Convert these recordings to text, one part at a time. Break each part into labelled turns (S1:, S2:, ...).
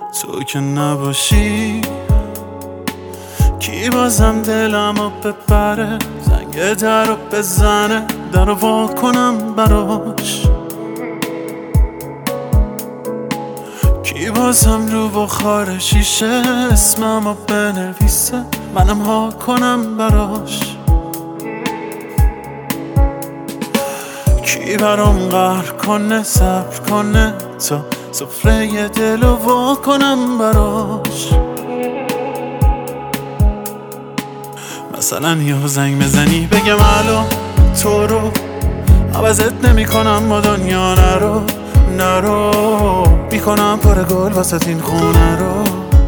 S1: تو که نباشی کی بازم دلمو ببره، زنگ درو بزنه درو وا کنم براش، کی بازم رو بخار شیشه اسممو بنویسه منم ها کنم براش، کی برام قهر کنه صبر کنه تا سفره دلو وا کنم براش. مثلا یه زنگ بزنی بگم الو تو رو عوضت نمی کنم با دنیا، نرو میکنم پر گل واسه این خونه رو،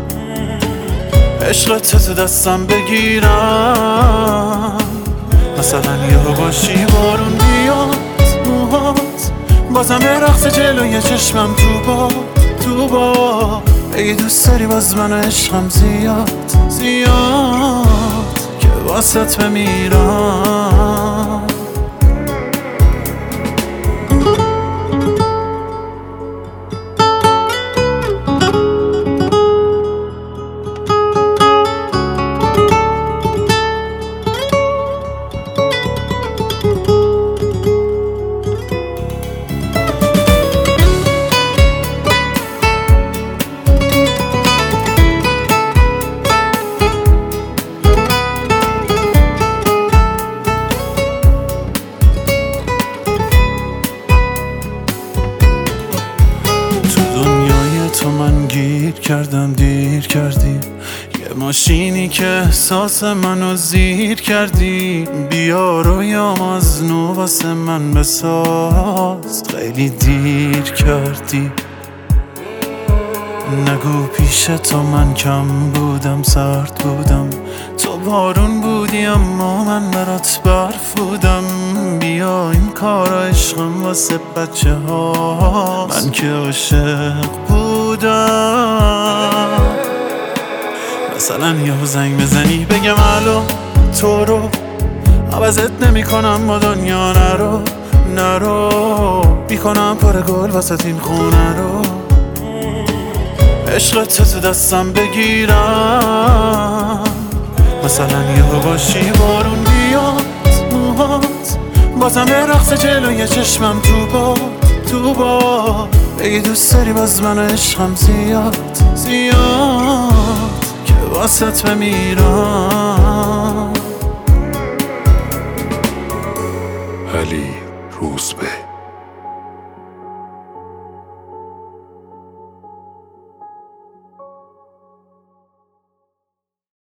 S1: عشقت تو دستم بگیرم. مثلا یه باشی بارون بیاد موهات بازم رقص جلوی چشمم تو با اگه دوست داری باز من عشقم زیاد که واسط بمیرم. تو من گیر کردم دیر کردی، یه ماشینی که احساس منو زیر کردی، بیا رویام از نو واسه من بساز، خیلی دیر کردی. نگو پیش تو من کم بودم سرد بودم، تو بارون بودی اما من برات برف بودم، بیا این کارا عشقم واسه بچه ها، من که عاشق بودم. مثلا یه زنگ بزنی بگم الو تو رو عوضت نمی کنم با دنیا، نرو میکنم پر گل واسه این خونه رو، عشقت تو دستم بگیرم. مثلا یه باشی بارون بیاد موهات بازم رقص جلوی چشمم تو با اگه دوست داری باز من عشقم زیاد که واسط بمیرم.
S2: علی روزبه.